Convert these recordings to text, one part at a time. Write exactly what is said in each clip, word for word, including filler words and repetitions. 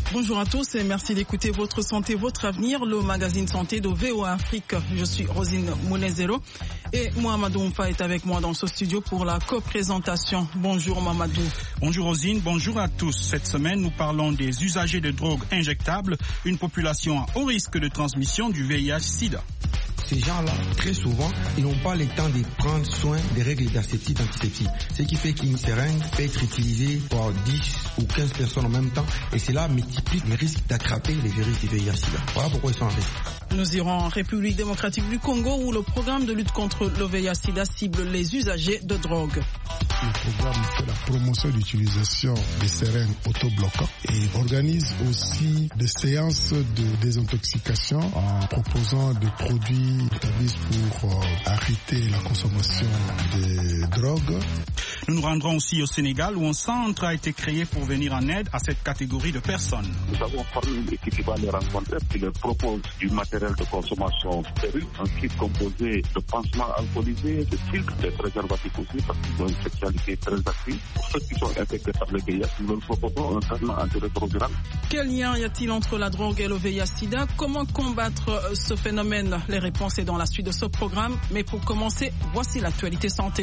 Bonjour à tous et merci d'écouter Votre Santé, Votre Avenir, le magazine santé de V O A Afrique. Je suis Rosine Mounezero et Mohamedou Mfa est avec moi dans ce studio pour la co-présentation. Bonjour Mohamedou. Bonjour Rosine, bonjour à tous. Cette semaine, nous parlons des usagers de drogues injectables, une population à haut risque de transmission du V I H sida. Ces gens-là, très souvent, ils n'ont pas le temps de prendre soin des règles d'asepsie antiseptique. Ce qui fait qu'une seringue peut être utilisée par dix ou quinze personnes en même temps et cela multiplie les risques d'attraper les virus du V I H sida. Voilà pourquoi ils sont en risque. Nous irons en République démocratique du Congo où le programme de lutte contre le V I H sida cible les usagers de drogue. Le programme fait la promotion d'utilisation des seringues autobloquants et organise aussi des séances de désintoxication en proposant des produits établis pour euh, arrêter la consommation des drogues. Nous nous rendrons aussi au Sénégal où un centre a été créé pour venir en aide à cette catégorie de personnes. Nous avons formé une équipe qui va les rencontrer, qui leur propose du matériel de consommation stérile, un kit composé de pansements alcoolisés, de filtres, de préservatifs aussi, parce qu'ils ont une sexualité très active. Pour ceux qui sont infectés par le V I H, nous leur proposons un traitement antirétroviral. Quel lien y a-t-il entre la drogue et le V I H sida? Comment combattre ce phénomène? Les réponses sont dans la suite de ce programme. Mais pour commencer, voici l'actualité santé.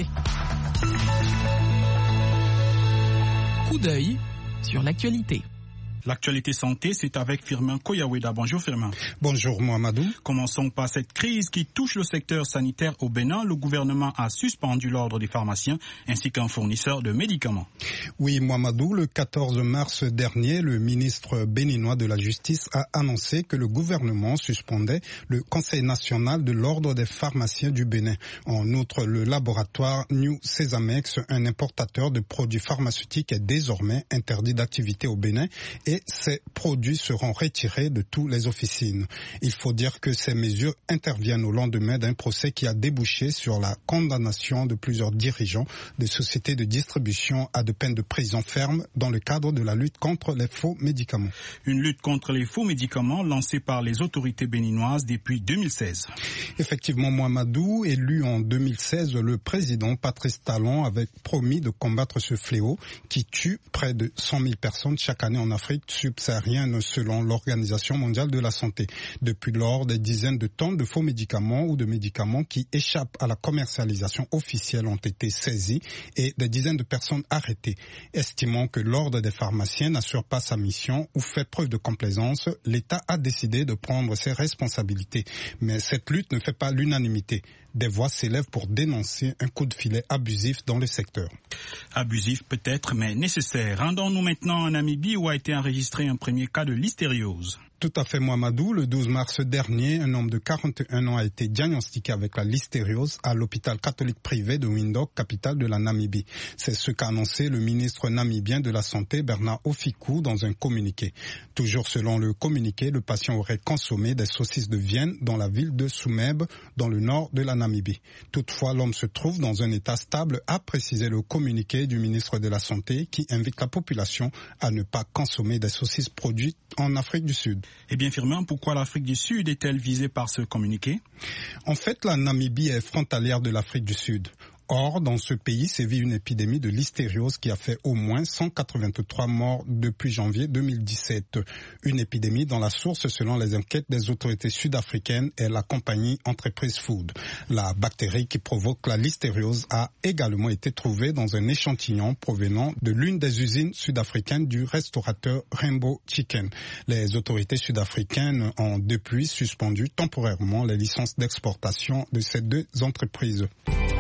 Coup d'œil sur l'actualité. L'actualité santé, c'est avec Firmin Koyaweda. Bonjour Firmin. Bonjour Mohamedou. Commençons par cette crise qui touche le secteur sanitaire au Bénin. Le gouvernement a suspendu l'ordre des pharmaciens ainsi qu'un fournisseur de médicaments. Oui Mohamedou, le quatorze mars dernier, le ministre béninois de la Justice a annoncé que le gouvernement suspendait le Conseil national de l'ordre des pharmaciens du Bénin. En outre, le laboratoire New Cesamex, un importateur de produits pharmaceutiques, est désormais interdit d'activité au Bénin et ces produits seront retirés de toutes les officines. Il faut dire que ces mesures interviennent au lendemain d'un procès qui a débouché sur la condamnation de plusieurs dirigeants de sociétés de distribution à de peines de prison ferme dans le cadre de la lutte contre les faux médicaments. Une lutte contre les faux médicaments lancée par les autorités béninoises depuis deux mille seize. Effectivement, Mohamedou, élu en deux mille seize, le président Patrice Talon avait promis de combattre ce fléau qui tue près de cent mille personnes chaque année en Afrique subsaharienne selon l'Organisation mondiale de la santé. Depuis lors, des dizaines de tonnes de faux médicaments ou de médicaments qui échappent à la commercialisation officielle ont été saisis et des dizaines de personnes arrêtées. Estimant que l'ordre des pharmaciens n'assure pas sa mission ou fait preuve de complaisance, l'État a décidé de prendre ses responsabilités. Mais cette lutte ne fait pas l'unanimité. Des voix s'élèvent pour dénoncer un coup de filet abusif dans le secteur. Abusif peut-être, mais nécessaire. Rendons-nous maintenant en Namibie où a été enregistré un premier cas de listériose. Tout à fait, Mohamedou. Le douze mars dernier, un homme de quarante et un ans a été diagnostiqué avec la listériose à l'hôpital catholique privé de Windhoek, capitale de la Namibie. C'est ce qu'a annoncé le ministre namibien de la Santé, Bernard Ofiku, dans un communiqué. Toujours selon le communiqué, le patient aurait consommé des saucisses de Vienne dans la ville de Soumeb, dans le nord de la Namibie. Toutefois, l'homme se trouve dans un état stable, a précisé le communiqué du ministre de la Santé, qui invite la population à ne pas consommer des saucisses produites en Afrique du Sud. Eh bien, Firmin, pourquoi l'Afrique du Sud est-elle visée par ce communiqué? En fait, la Namibie est frontalière de l'Afrique du Sud. Or, dans ce pays sévit une épidémie de listériose qui a fait au moins cent quatre-vingt-trois morts depuis janvier deux mille dix-sept. Une épidémie dont la source, selon les enquêtes des autorités sud-africaines, est la compagnie Entreprise Food. La bactérie qui provoque la listériose a également été trouvée dans un échantillon provenant de l'une des usines sud-africaines du restaurateur Rainbow Chicken. Les autorités sud-africaines ont depuis suspendu temporairement les licences d'exportation de ces deux entreprises.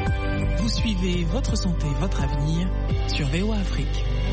Vous suivez Votre Santé, Votre Avenir sur V O A Afrique.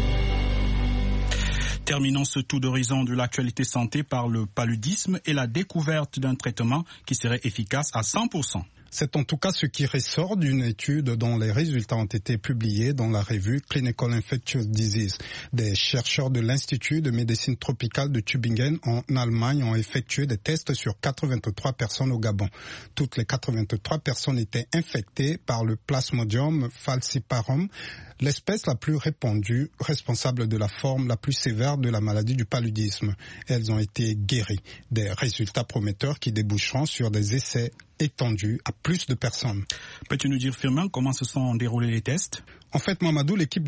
Terminons ce tour d'horizon de l'actualité santé par le paludisme et la découverte d'un traitement qui serait efficace à cent pour cent. C'est en tout cas ce qui ressort d'une étude dont les résultats ont été publiés dans la revue Clinical Infectious Disease. Des chercheurs de l'Institut de médecine tropicale de Tübingen en Allemagne ont effectué des tests sur quatre-vingt-trois personnes au Gabon. Toutes les quatre-vingt-trois personnes étaient infectées par le Plasmodium falciparum, l'espèce la plus répandue, responsable de la forme la plus sévère de la maladie du paludisme. Elles ont été guéries. Des résultats prometteurs qui déboucheront sur des essais étendus à plus de personnes. Peux-tu nous dire, Firmin, comment se sont déroulés les tests? En fait, Mohamedou, l'équipe